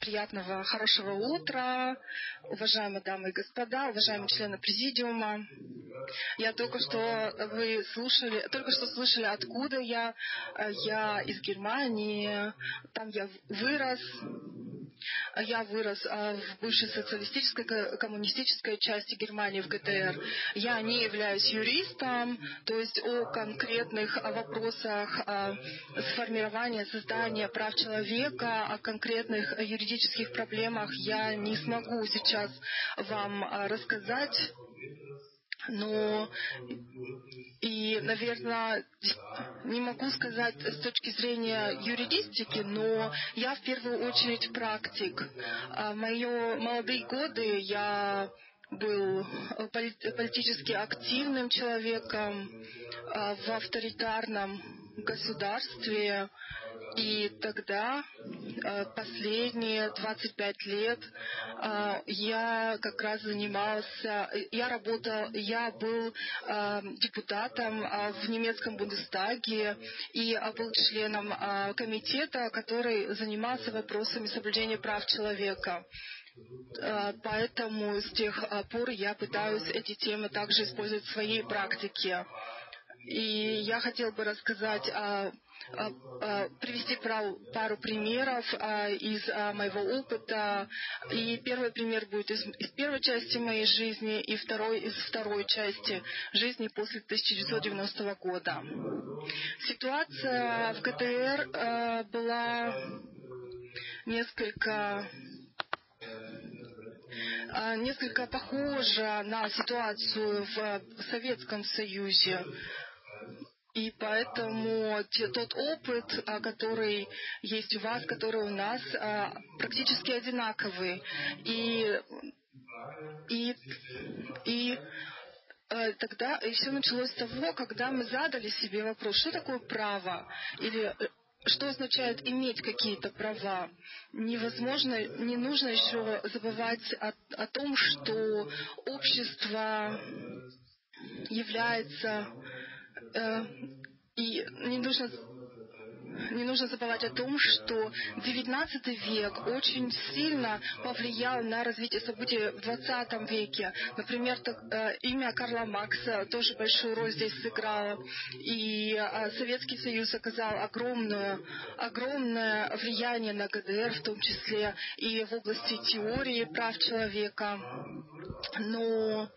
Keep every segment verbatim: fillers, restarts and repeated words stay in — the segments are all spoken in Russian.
приятного, хорошего утра, уважаемые дамы и господа, уважаемые члены президиума. Я только что вы слушали, только что слышали, откуда я. Я из Германии, там я вырос. Я вырос в бывшей социалистической коммунистической части Германии, в ГДР. Я не являюсь юристом, то есть о конкретных вопросах сформирования, создания прав человека, о конкретных юридических проблемах я не смогу сейчас вам рассказать. Но и, наверное, не могу сказать с точки зрения юридистики, но я в первую очередь практик. В мои молодые годы я был политически активным человеком в авторитарном государстве. И тогда, последние двадцать пять лет, я как раз занимался, я работал, я был депутатом в немецком Бундестаге и был членом комитета, который занимался вопросами соблюдения прав человека. Поэтому с тех пор я пытаюсь эти темы также использовать в своей практике. И я хотел бы рассказать о привести пару примеров из моего опыта. И первый пример будет из, из первой части моей жизни, и второй из второй части жизни после тысяча девятьсот девяностого года. Ситуация в ГДР была несколько несколько похожа на ситуацию в Советском Союзе. И поэтому тот опыт, который есть у вас, который у нас, практически одинаковый. И, и, и тогда и все началось с того, когда мы задали себе вопрос, что такое право, или что означает иметь какие-то права. Невозможно, не нужно еще забывать о, о том, что общество является и не нужно, не нужно забывать о том, что девятнадцатый век очень сильно повлиял на развитие событий в двадцатом веке. Например, так, э, имя Карла Маркса тоже большую роль здесь сыграло. И э, Советский Союз оказал огромное, огромное влияние на ГДР, в том числе и в области теории прав человека. Но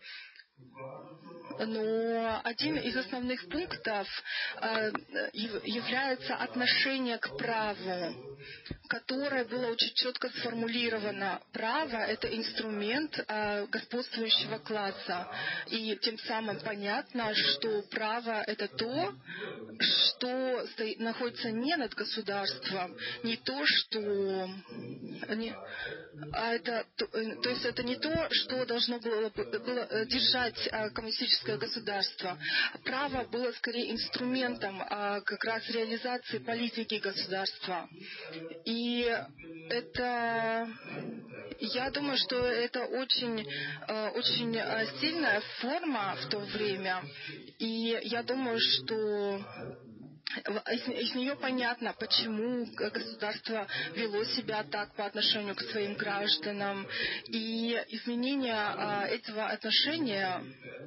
Но один из основных пунктов э, является отношение к праву, которое было очень четко сформулировано. Право — это инструмент э, господствующего класса. И тем самым понятно, что право — это то, что стоит, находится не над государством, не то, что... Не, а это, то, то есть это не то, что должно было, было держать а, коммунистическое государство. Право было скорее инструментом а, как раз реализации политики государства. И это, я думаю, что это очень, а, очень сильная форма в то время. И я думаю, что Из, из нее понятно, почему государство вело себя так по отношению к своим гражданам. И изменение а, этого отношения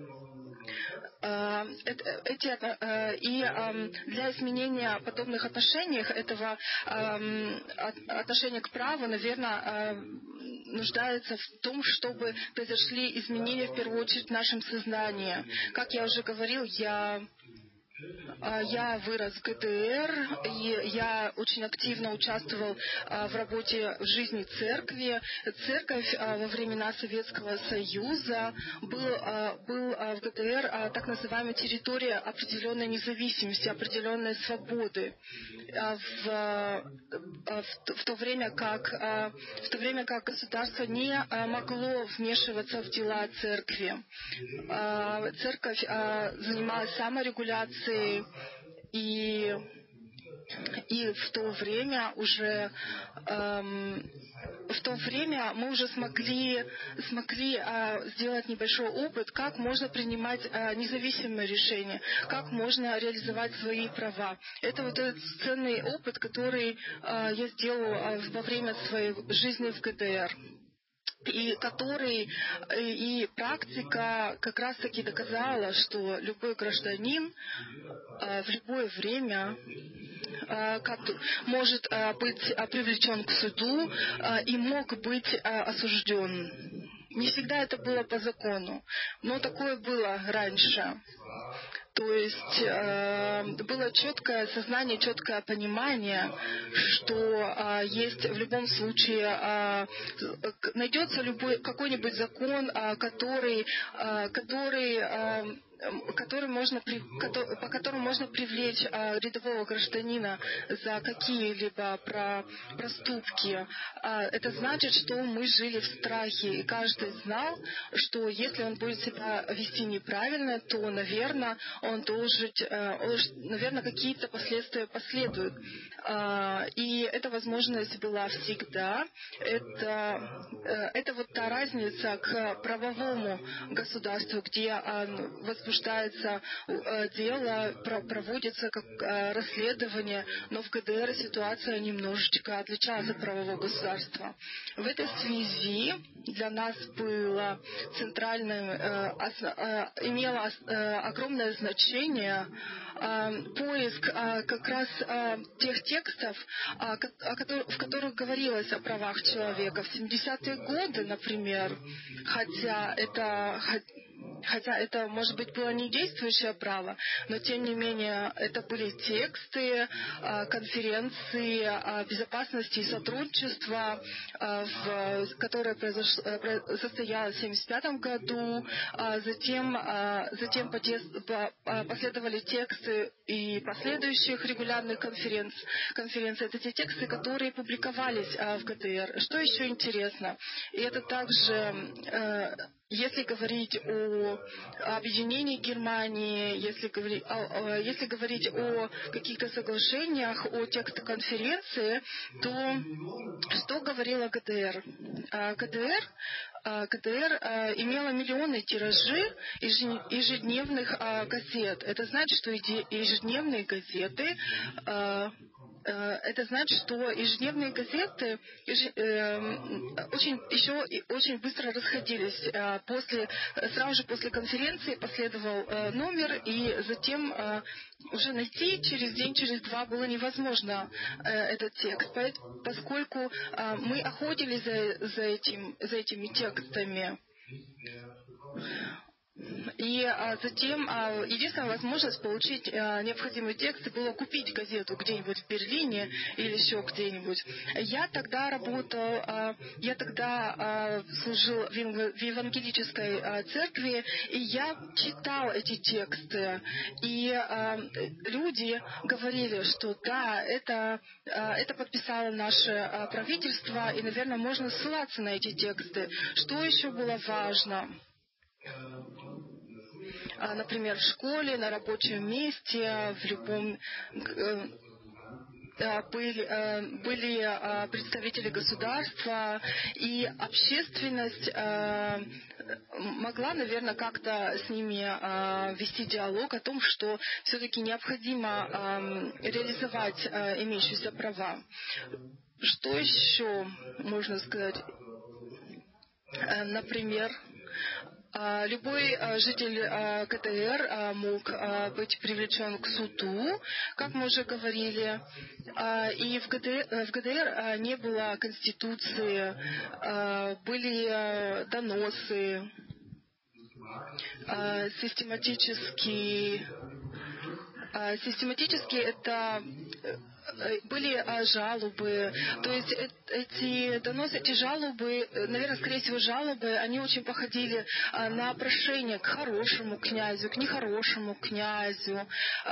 а, эти, а, и а, для изменения подобных отношений, этого а, отношения к праву, наверное, а, нуждается в том, чтобы произошли изменения в первую очередь в нашем сознании. Как я уже говорил, я Я вырос в ГДР, и я очень активно участвовал в работе в жизни церкви. Церковь во времена Советского Союза был, был в ГДР так называемая территория определенной независимости, определенной свободы. В, в, в, то время как, в то время как государство не могло вмешиваться в дела церкви. Церковь занималась саморегуляцией, И, и в то время уже эм, в то время мы уже смогли, смогли а, сделать небольшой опыт, как можно принимать а, независимые решения, как можно реализовать свои права. Это вот этот ценный опыт, который а, я сделала а, во время своей жизни в ГДР. И который, и практика как раз-таки доказала, что любой гражданин в любое время может быть привлечен к суду и мог быть осужден. Не всегда это было по закону, но такое было раньше. То есть э, было четкое сознание, четкое понимание, что э, есть в любом случае, э, найдется любой какой-нибудь закон, э, который, э, который э, который можно, по которому можно привлечь а, рядового гражданина за какие-либо про, проступки. А, это значит, что мы жили в страхе, и каждый знал, что если он будет себя вести неправильно, то, наверное, он должен, а, наверное, какие-то последствия последуют. А, и эта возможность была всегда. Это, это вот та разница к правовому государству, где а, возбуждается дело, проводится как расследование, но в ГДР ситуация немножечко отличается от правового государства. В этой связи для нас было центральным, имело огромное значение поиск как раз тех текстов, в которых говорилось о правах человека. В семидесятые годы, например, хотя это Хотя это, может быть, было не действующее право, но, тем не менее, это были тексты конференции о безопасности и сотрудничества, которая состоялась в семьдесят пятом году. Затем, затем последовали тексты и последующих регулярных конференций. конференций. Это те тексты, которые публиковались в ГДР. Что еще интересно? И это также... Если говорить о объединении Германии, если говорить, если говорить о каких-то соглашениях, о текстах конференции, то что говорила ГДР? ГДР, ГДР имела миллионы тиражи ежедневных газет. Это значит, что ежедневные газеты Это значит, что ежедневные газеты очень, еще очень быстро расходились. После, сразу же после конференции последовал номер, и затем уже найти через день, через два было невозможно этот текст, поскольку мы охотились за, за, этим, за этими текстами. И а, затем а, единственная возможность получить а, необходимый текст было купить газету где-нибудь в Берлине или еще где-нибудь. Я тогда работал, а, я тогда а, служил в, в евангелической а, церкви, и я читал эти тексты. И а, люди говорили, что да, это, а, это подписало наше а, правительство, и, наверное, можно ссылаться на эти тексты. Что еще было важно? Например, в школе, на рабочем месте, в любом были, были представители государства, и общественность могла, наверное, как-то с ними вести диалог о том, что все-таки необходимо реализовать имеющиеся права. Что еще можно сказать? Например, любой житель ГДР мог быть привлечен к суду, как мы уже говорили, и в ГДР, в ГДР не было конституции, были доносы, систематически, систематически это были жалобы, то есть эти доносы, эти жалобы, наверное, скорее всего, жалобы, они очень походили на прошение к хорошему князю, к нехорошему князю.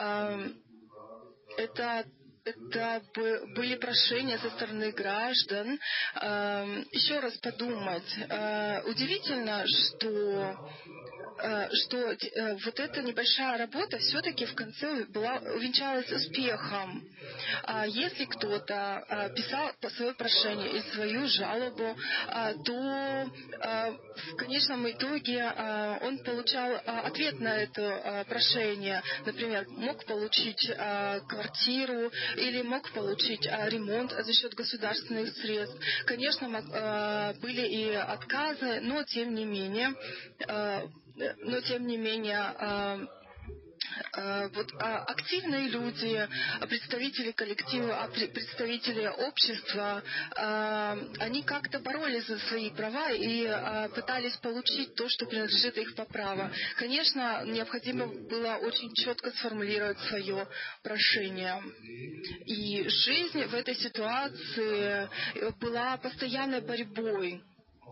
Это Это были прошения со стороны граждан. Еще раз подумать. Удивительно, что что вот эта небольшая работа все-таки в конце была, увенчалась успехом. Если кто-то писал свое прошение или свою жалобу, то в конечном итоге он получал ответ на это прошение. Например, мог получить квартиру или мог получить ремонт за счет государственных средств. Конечно, были и отказы, но тем не менее, но тем не менее, вот активные люди, представители коллектива, представители общества, они как-то боролись за свои права и пытались получить то, что принадлежит их по праву. Конечно, необходимо было очень четко сформулировать свое прошение. И жизнь в этой ситуации была постоянной борьбой.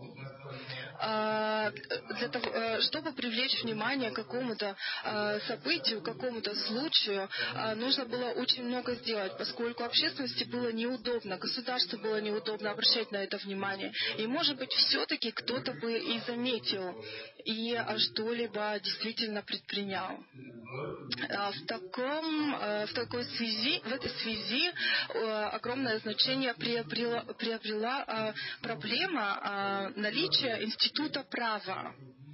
Для того, чтобы привлечь внимание к какому-то событию, к какому-то случаю, нужно было очень много сделать, поскольку общественности было неудобно, государству было неудобно обращать на это внимание. И, может быть, все-таки кто-то бы и заметил, и что-либо действительно предпринял. В, таком, в такой связи, в этой связи огромное значение приобрела, приобрела проблема наличия института права.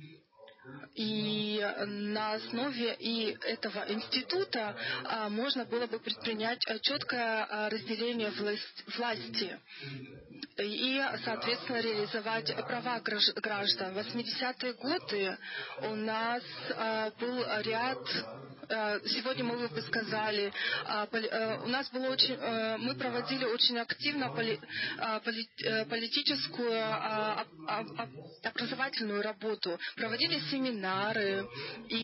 И на основе и этого института можно было бы предпринять четкое разделение власти и, соответственно, реализовать права граждан. В восьмидесятые годы у нас был ряд. Сегодня мы бы сказали, у нас было очень, мы проводили очень активно политическую образовательную работу, проводили семинары и